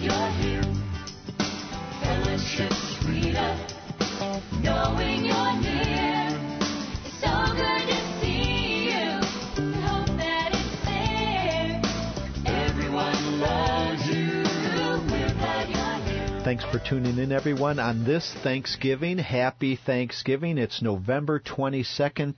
you're here. Fellowship sweeter, knowing you're near. It's so good to see you. We hope that it's there. Everyone loves you. We're glad you're here. Thanks for tuning in, everyone, on this Thanksgiving. Happy Thanksgiving. It's November 22nd,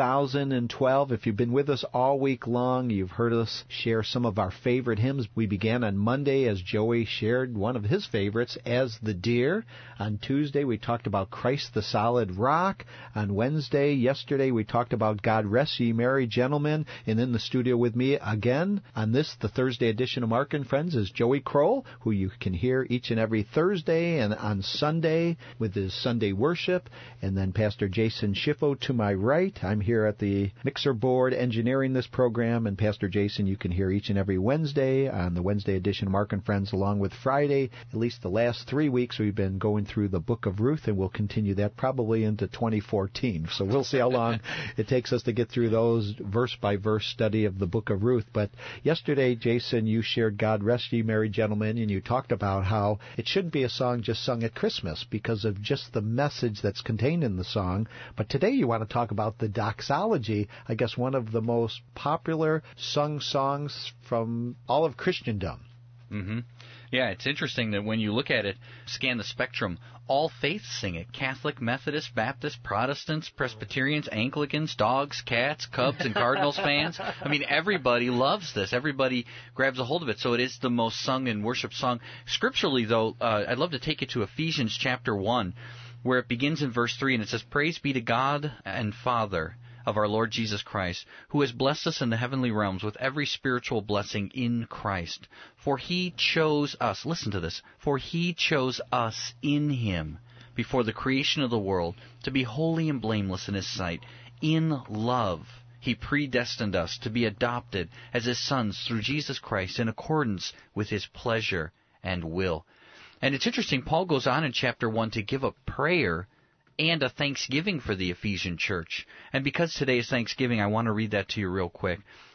2012. If you've been with us all week long, you've heard us share some of our favorite hymns. We began on Monday as Joey shared one of his favorites, As the Deer. On Tuesday, we talked about Christ the Solid Rock. On Wednesday, yesterday, we talked about God Rest Ye Merry Gentlemen. And in the studio with me again on this, the Thursday edition of Mark and Friends, is Joey Kroll, who you can hear each and every Thursday and on Sunday with his Sunday worship. And then Pastor Jason Schiffo to my right. I'm here at the mixer board engineering this program. And Pastor Jason, you can hear each and every Wednesday on the Wednesday edition of Mark and Friends, along with Friday. At least the last 3 weeks, we've been going through the book of Ruth, and we'll continue that probably into 2014. So we'll see how long it takes us to get through those verse-by-verse study of the book of Ruth. But yesterday, Jason, you shared God Rest Ye Merry Gentlemen, and you talked about how it shouldn't be a song just sung at Christmas because of just the message that's contained in the song. But today you want to talk about the doxology, I guess one of the most popular sung songs from all of Christendom. Mm-hmm. Yeah, it's interesting that when you look at it, scan the spectrum, all faiths sing it. Catholic, Methodist, Baptist, Protestants, Presbyterians, Anglicans, dogs, cats, Cubs, and Cardinals fans. I mean, everybody loves this. Everybody grabs a hold of it. So it is the most sung in worship song. Scripturally, though, I'd love to take you to Ephesians chapter 1, where it begins in verse 3, and it says, Praise be to God and Father of our Lord Jesus Christ, who has blessed us in the heavenly realms with every spiritual blessing in Christ. For He chose us, listen to this, for He chose us in Him before the creation of the world to be holy and blameless in His sight. In love, He predestined us to be adopted as His sons through Jesus Christ in accordance with His pleasure and will. And it's interesting, Paul goes on in chapter 1 to give a prayer and a thanksgiving for the Ephesian church. And because today is Thanksgiving, I want to read that to you real quick.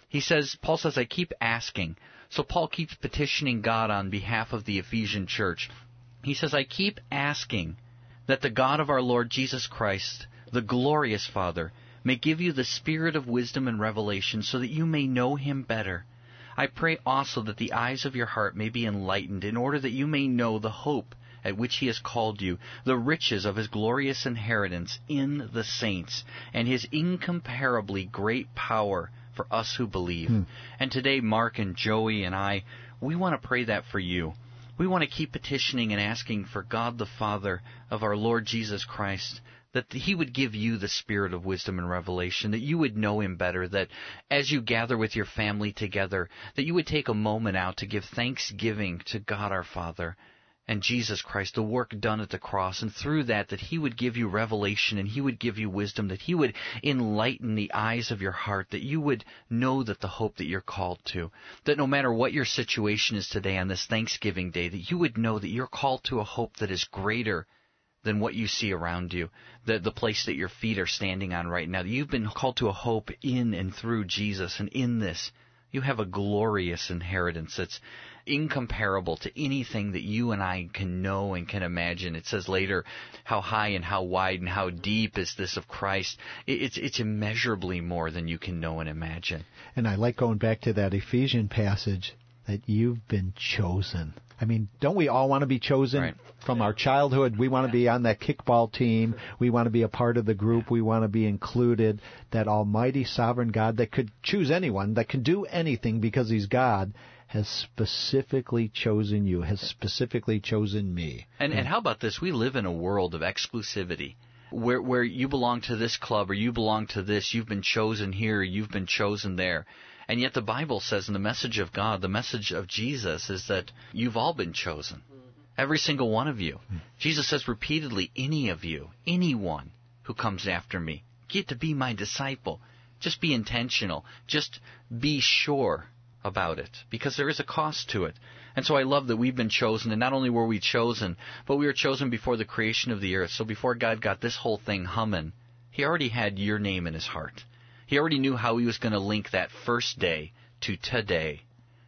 Paul says, I keep asking. So Paul keeps petitioning God on behalf of the Ephesian church. He says, I keep asking that the God of our Lord Jesus Christ, the glorious Father, may give you the spirit of wisdom and revelation so that you may know Him better. I pray also that the eyes of your heart may be enlightened in order that you may know the hope at which He has called you, the riches of His glorious inheritance in the saints, and His incomparably great power for us who believe. And today, Mark and Joey and I, we want to pray that for you. We want to keep petitioning and asking for God the Father of our Lord Jesus Christ, that He would give you the spirit of wisdom and revelation, that you would know Him better, that as you gather with your family together, that you would take a moment out to give thanksgiving to God our Father and Jesus Christ, the work done at the cross, and through that He would give you revelation and He would give you wisdom, that He would enlighten the eyes of your heart, that you would know that the hope that you're called to, that no matter what your situation is today on this Thanksgiving Day, that you would know that you're called to a hope that is greater than what you see around you, the place that your feet are standing on right now. You've been called to a hope in and through Jesus, and in this you have a glorious inheritance that's incomparable to anything that you and I can know and can imagine. It says later, how high and how wide and how deep is this of Christ. It's immeasurably more than you can know and imagine. And I like going back to that Ephesian passage, that you've been chosen. I mean, don't we all want to be chosen? Right. From our childhood? We want to be on that kickball team. We want to be a part of the group. We want to be included. That almighty sovereign God that could choose anyone, that can do anything because He's God, has specifically chosen you, has specifically chosen me. And how about this? We live in a world of exclusivity, where you belong to this club or you belong to this. You've been chosen here, you've been chosen there. And yet the Bible says in the message of God, the message of Jesus, is that you've all been chosen. Every single one of you. Jesus says repeatedly, any of you, anyone who comes after me, get to be my disciple. Just be intentional. Just be sure about it, because there is a cost to it. And so I love that we've been chosen, and not only were we chosen, but we were chosen before the creation of the earth. So before God got this whole thing humming, He already had your name in His heart. He already knew how He was going to link that first day to today.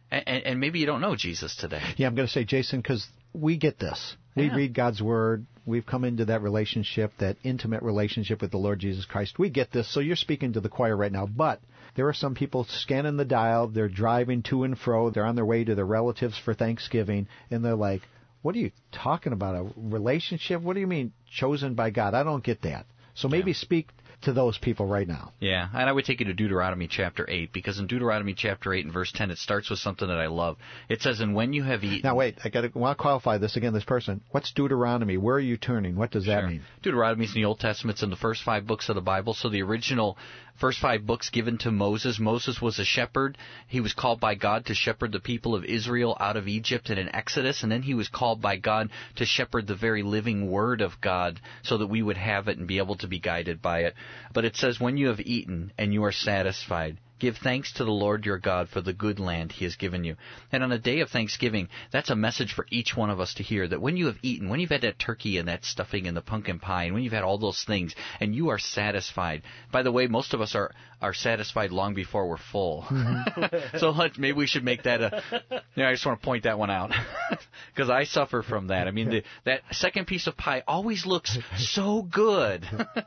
And maybe you don't know Jesus today. Yeah, I'm going to say, Jason, because we get this. We Yeah. read God's Word. We've come into that relationship, that intimate relationship with the Lord Jesus Christ. We get this. So you're speaking to the choir right now. But there are some people scanning the dial. They're driving to and fro. They're on their way to their relatives for Thanksgiving. And they're like, what are you talking about? A relationship? What do you mean chosen by God? I don't get that. So maybe speak to those people right now. Yeah, and I would take you to Deuteronomy chapter 8, because in Deuteronomy chapter 8 and verse 10, it starts with something that I love. It says, and when you have eaten... Now, wait, I want to qualify this again, this person. What's Deuteronomy? Where are you turning? What does that mean? Deuteronomy's in the Old Testament. It's in the first 5 books of the Bible. So the original first 5 books given to Moses. Moses was a shepherd. He was called by God to shepherd the people of Israel out of Egypt and in Exodus. And then he was called by God to shepherd the very living Word of God so that we would have it and be able to be guided by it. But it says, when you have eaten and you are satisfied, give thanks to the Lord your God for the good land He has given you. And on a day of Thanksgiving, that's a message for each one of us to hear, that when you have eaten, when you've had that turkey and that stuffing and the pumpkin pie, and when you've had all those things, and you are satisfied. By the way, most of us are satisfied long before we're full. So maybe we should make that I just want to point that one out, because I suffer from that. I mean, that second piece of pie always looks so good.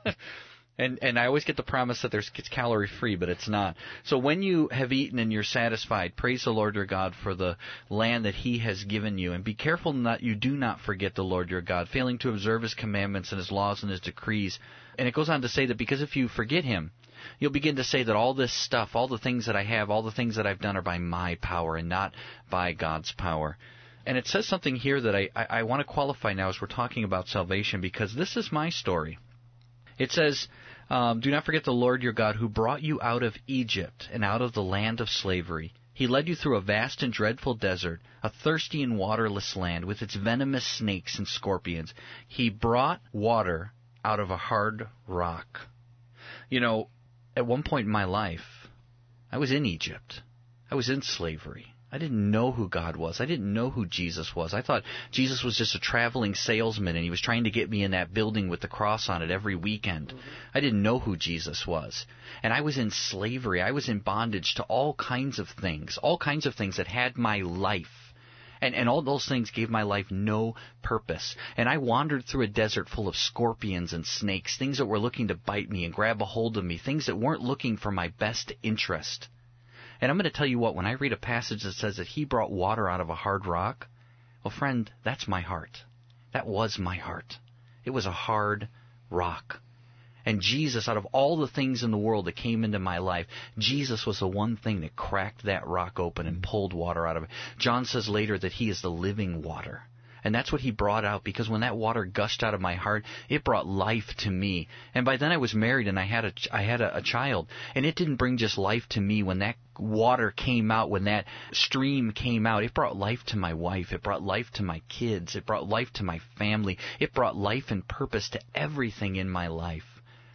And I always get the promise that it's calorie free, but it's not. So when you have eaten and you're satisfied, praise the Lord your God for the land that He has given you. And be careful that you do not forget the Lord your God, failing to observe His commandments and His laws and His decrees. And it goes on to say that because if you forget Him, you'll begin to say that all this stuff, all the things that I have, all the things that I've done are by my power and not by God's power. And it says something here that I want to qualify now as we're talking about salvation, because this is my story. It says, do not forget the Lord your God who brought you out of Egypt and out of the land of slavery. He led you through a vast and dreadful desert, a thirsty and waterless land with its venomous snakes and scorpions. He brought water out of a hard rock. You know, at one point in my life, I was in Egypt. I was in slavery. I didn't know who God was. I didn't know who Jesus was. I thought Jesus was just a traveling salesman, and He was trying to get me in that building with the cross on it every weekend. I didn't know who Jesus was. And I was in slavery. I was in bondage to all kinds of things that had my life. And all those things gave my life no purpose. And I wandered through a desert full of scorpions and snakes, things that were looking to bite me and grab a hold of me, things that weren't looking for my best interest. And I'm going to tell you what, when I read a passage that says that He brought water out of a hard rock, well, friend, that's my heart. That was my heart. It was a hard rock. And Jesus, out of all the things in the world that came into my life, Jesus was the one thing that cracked that rock open and pulled water out of it. John says later that He is the living water. And that's what He brought out, because when that water gushed out of my heart, it brought life to me. And by then I was married and I had a child. And it didn't bring just life to me when that water came out, when that stream came out. It brought life to my wife. It brought life to my kids. It brought life to my family. It brought life and purpose to everything in my life.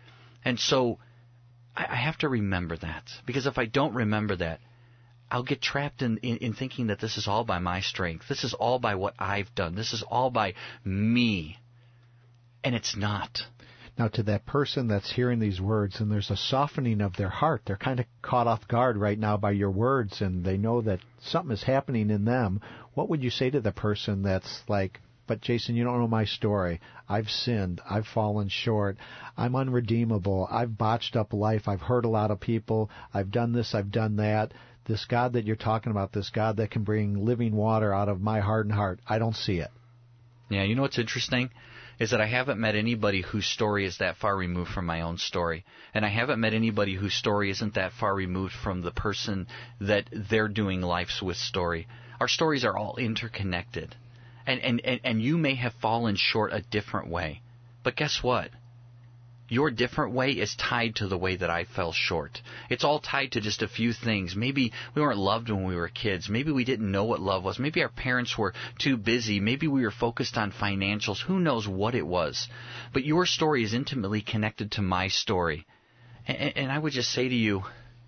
And so I have to remember that, because if I don't remember that, I'll get trapped in thinking that this is all by my strength. This is all by what I've done. This is all by me. And it's not. Now, to that person that's hearing these words, and there's a softening of their heart, they're kind of caught off guard right now by your words, and they know that something is happening in them. What would you say to the person that's like, but Jason, you don't know my story. I've sinned. I've fallen short. I'm unredeemable. I've botched up life. I've hurt a lot of people. I've done this. I've done that. This God that you're talking about, this God that can bring living water out of my hardened heart, I don't see it. Yeah, you know what's interesting is that I haven't met anybody whose story is that far removed from my own story. And I haven't met anybody whose story isn't that far removed from the person that they're doing life's with story. Our stories are all interconnected. And you may have fallen short a different way. But guess what? Your different way is tied to the way that I fell short. It's all tied to just a few things. Maybe we weren't loved when we were kids. Maybe we didn't know what love was. Maybe our parents were too busy. Maybe we were focused on financials. Who knows what it was? But your story is intimately connected to my story. And I would just say to you,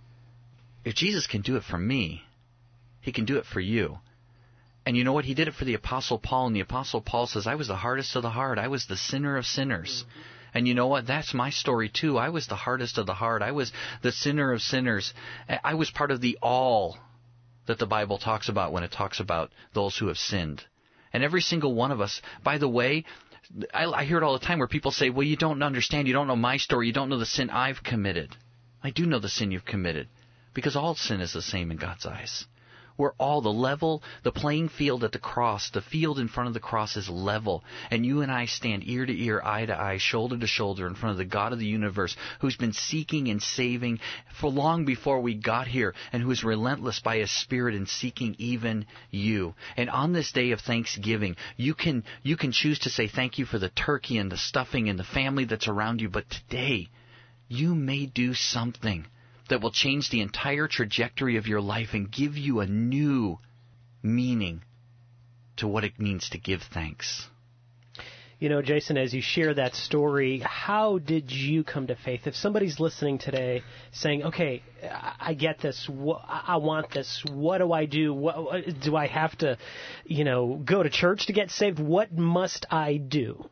if Jesus can do it for me, He can do it for you. And you know what? He did it for the Apostle Paul. And the Apostle Paul says, I was the hardest of the hard. I was the sinner of sinners. And you know what? That's my story too. I was the hardest of the hard. I was the sinner of sinners. I was part of the that the Bible talks about when it talks about those who have sinned. And every single one of us, by the way, I hear it all the time where people say, well, you don't understand, you don't know my story, you don't know the sin I've committed. I do know the sin you've committed, because all sin is the same in God's eyes. We're all the playing field at the cross, the field in front of the cross is level. And you and I stand ear to ear, eye to eye, shoulder to shoulder in front of the God of the universe, who's been seeking and saving for long before we got here, and who is relentless by His Spirit in seeking even you. And on this day of Thanksgiving, you can choose to say thank you for the turkey and the stuffing and the family that's around you, but today you may do something that will change the entire trajectory of your life and give you a new meaning to what it means to give thanks. You know, Jason, as you share that story, how did you come to faith? If somebody's listening today saying, okay, I get this, I want this, what do I do? Do I have to, go to church to get saved? What must I do?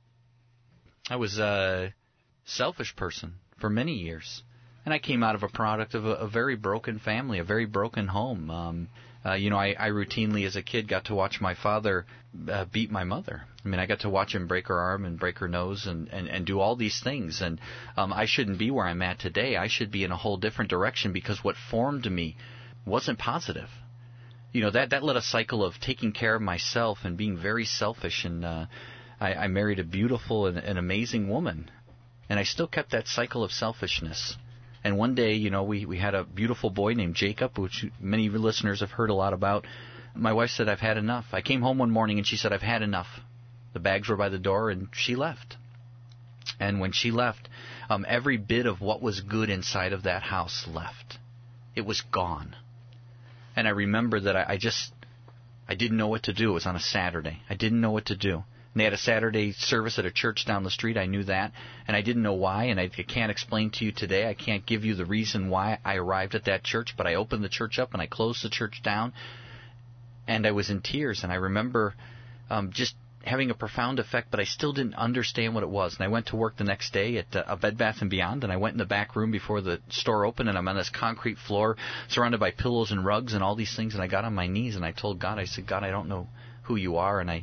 I was a selfish person for many years. And I came out of a product of a very broken family, a very broken home. I routinely as a kid got to watch my father beat my mother. I mean, I got to watch him break her arm and break her nose and do all these things. And I shouldn't be where I'm at today. I should be in a whole different direction, because what formed me wasn't positive. That led a cycle of taking care of myself and being very selfish. And I married a beautiful and amazing woman. And I still kept that cycle of selfishness. And one day, we had a beautiful boy named Jacob, which many of your listeners have heard a lot about. My wife said, I've had enough. I came home one morning and she said, I've had enough. The bags were by the door and she left. And when she left, every bit of what was good inside of that house left. It was gone. And I remember that I didn't know what to do. It was on a Saturday. I didn't know what to do. And they had a Saturday service at a church down the street. I knew that, and I didn't know why, and I can't explain to you today. I can't give you the reason why I arrived at that church, but I opened the church up and I closed the church down, and I was in tears. And I remember just having a profound effect, but I still didn't understand what it was. And I went to work the next day at a Bed Bath & Beyond, and I went in the back room before the store opened, and I'm on this concrete floor surrounded by pillows and rugs and all these things, and I got on my knees and I told God, I said, God, I don't know who you are, and I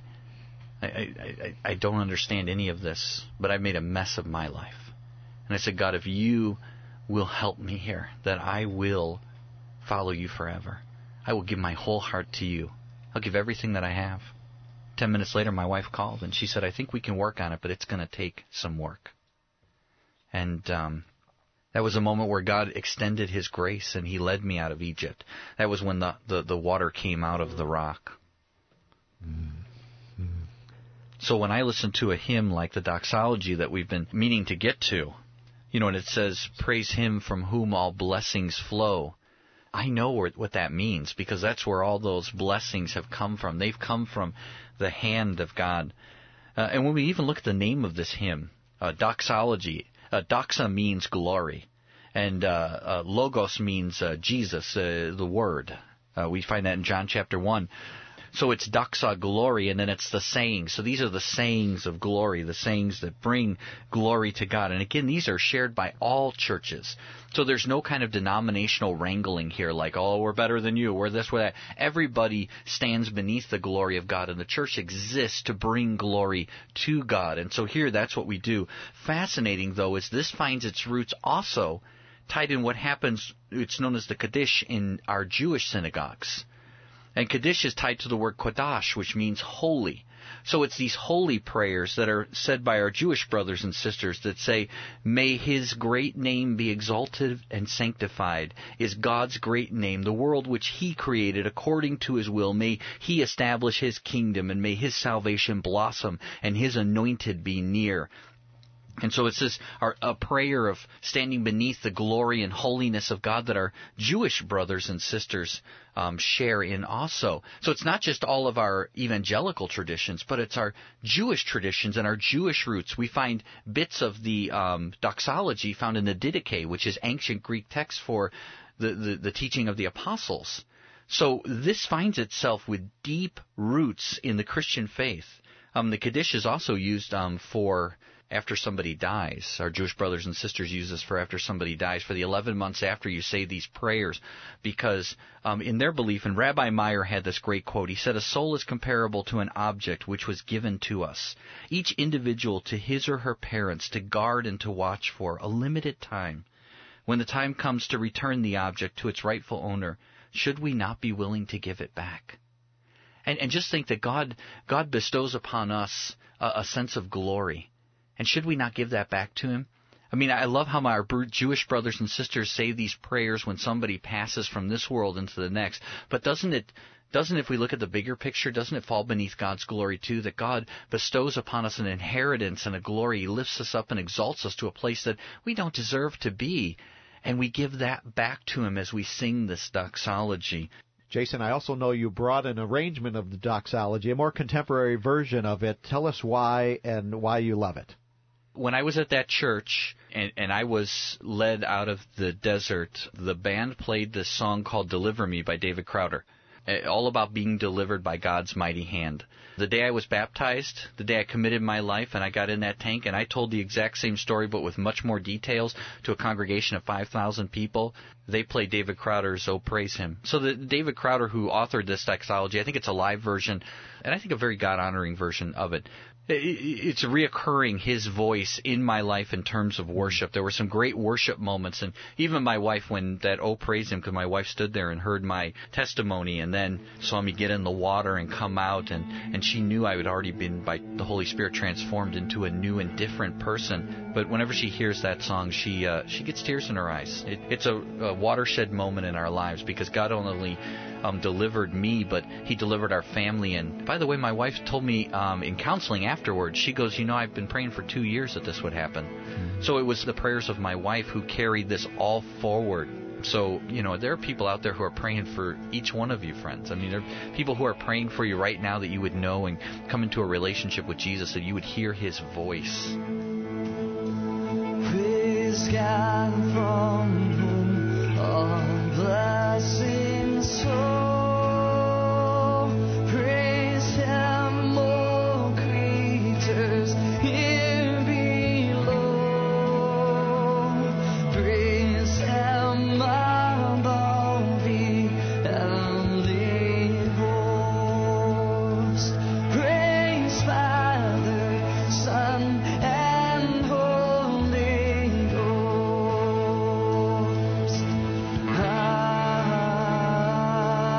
don't understand any of this, but I've made a mess of my life. And I said, God, if you will help me here, that I will follow you forever. I will give my whole heart to you. I'll give everything that I have. 10 minutes later, my wife called, and she said, I think we can work on it, but it's going to take some work. And that was a moment where God extended His grace, and He led me out of Egypt. That was when the water came out of the rock. So when I listen to a hymn like the doxology that we've been meaning to get to, and it says, praise Him from whom all blessings flow, I know what that means, because that's where all those blessings have come from. They've come from the hand of God. And when we even look at the name of this hymn, doxology, doxa means glory, and logos means Jesus, the Word. We find that in John chapter 1. So it's doxa, glory, and then it's the sayings. So these are the sayings of glory, the sayings that bring glory to God. And again, these are shared by all churches. So there's no kind of denominational wrangling here like, oh, we're better than you, we're this, we're that. Everybody stands beneath the glory of God, and the church exists to bring glory to God. And so here, that's what we do. Fascinating, though, is this finds its roots also tied in what happens, it's known as the Kaddish in our Jewish synagogues. And Kaddish is tied to the word Kodash, which means holy. So it's these holy prayers that are said by our Jewish brothers and sisters that say, may His great name be exalted and sanctified, is God's great name, the world which He created according to His will. May He establish His kingdom, and may His salvation blossom, and His anointed be near. And so it's this a prayer of standing beneath the glory and holiness of God that our Jewish brothers and sisters share in also. So it's not just all of our evangelical traditions, but it's our Jewish traditions and our Jewish roots. We find bits of the doxology found in the Didache, which is ancient Greek text for the teaching of the apostles. So this finds itself with deep roots in the Christian faith. The Kaddish is also used for after somebody dies. Our Jewish brothers and sisters use this for after somebody dies, for the 11 months after you say these prayers, because in their belief, and Rabbi Meyer had this great quote, he said, "A soul is comparable to an object which was given to us, each individual to his or her parents to guard and to watch for a limited time. When the time comes to return the object to its rightful owner, should we not be willing to give it back?" And just think that God bestows upon us a sense of glory. And should we not give that back to Him? I mean, I love how our Jewish brothers and sisters say these prayers when somebody passes from this world into the next. But doesn't it, if we look at the bigger picture, doesn't it fall beneath God's glory too, that God bestows upon us an inheritance and a glory? He lifts us up and exalts us to a place that we don't deserve to be. And we give that back to Him as we sing this doxology. Jason, I also know you brought an arrangement of the doxology, a more contemporary version of it. Tell us why and why you love it. When I was at that church and I was led out of the desert, the band played this song called "Deliver Me" by David Crowder, all about being delivered by God's mighty hand. The day I was baptized, the day I committed my life and I got in that tank, and I told the exact same story but with much more details to a congregation of 5,000 people, they played David Crowder's "Oh Praise Him." So the David Crowder who authored this doxology, I think it's a live version, and I think a very God-honoring version of it. It's reoccurring, his voice in my life in terms of worship. There were some great worship moments, and even my wife, when that "Oh Praise Him," because my wife stood there and heard my testimony and then saw me get in the water and come out, and she knew I had already been, by the Holy Spirit, transformed into a new and different person. But whenever she hears that song, she gets tears in her eyes. It's a watershed moment in our lives, because God not only delivered me, but He delivered our family. And by the way, my wife told me in counseling afterwards, she goes, I've been praying for 2 years that this would happen. Mm-hmm. So it was the prayers of my wife who carried this all forward. So, there are people out there who are praying for each one of you, friends. I mean, there are people who are praying for you right now that you would know and come into a relationship with Jesus, that you would hear His voice. Praise God from whom all blessings flow. Praise Him, all creatures here below. Praise Him above the heavenly host. Praise Father, Son, and Holy Ghost.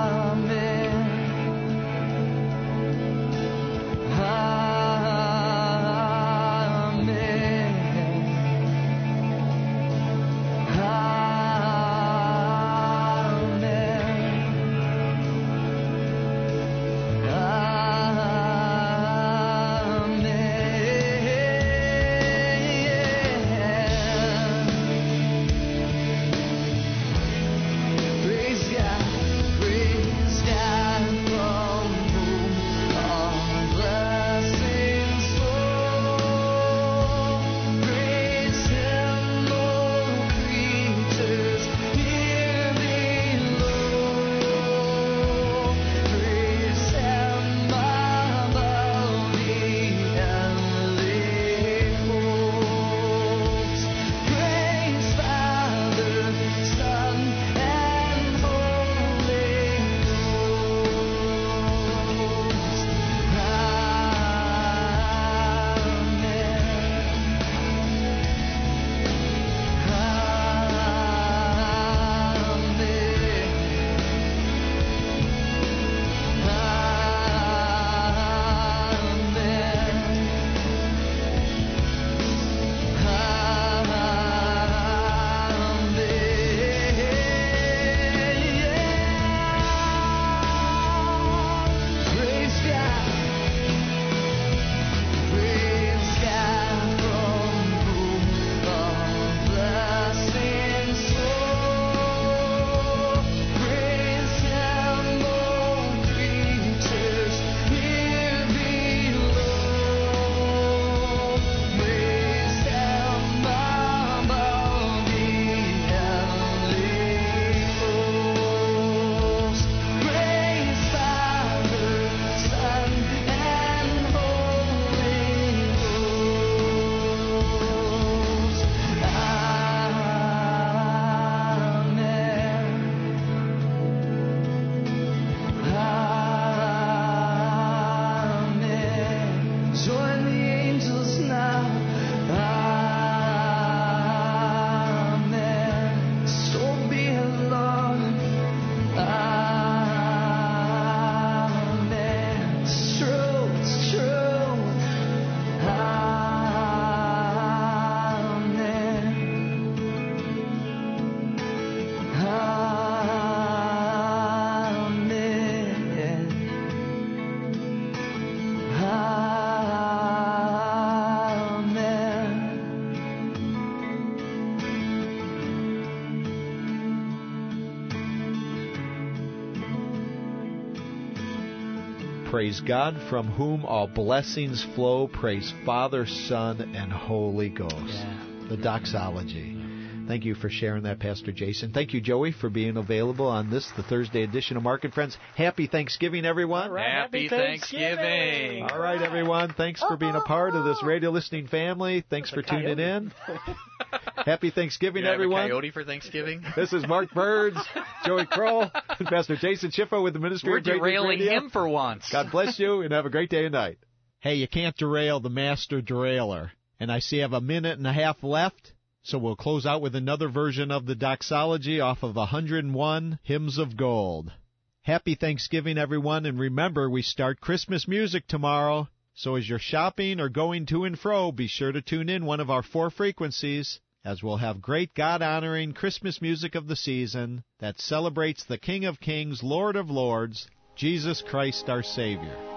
Praise God, from whom all blessings flow. Praise Father, Son, and Holy Ghost. The doxology. Thank you for sharing that, Pastor Jason. Thank you, Joey, for being available on this, the Thursday edition of Mark and Friends. Happy Thanksgiving, everyone. All right, Happy Thanksgiving. All right, everyone. Thanks for being a part of this radio listening family. Thanks for tuning in. Happy Thanksgiving, You have everyone. a coyote for Thanksgiving? This is Mark Birds, Joey Kroll, and Pastor Jason Schiffer with the Ministry We're of Great News derailing Radio. him for once. God bless you, and have a great day and night. Hey, you can't derail the master derailer. And I see I have a minute and a half left, so we'll close out with another version of the doxology off of 101 Hymns of Gold. Happy Thanksgiving, everyone, and remember, we start Christmas music tomorrow. So as you're shopping or going to and fro, be sure to tune in one of our 4 frequencies, as we'll have great God-honoring Christmas music of the season that celebrates the King of Kings, Lord of Lords, Jesus Christ our Savior.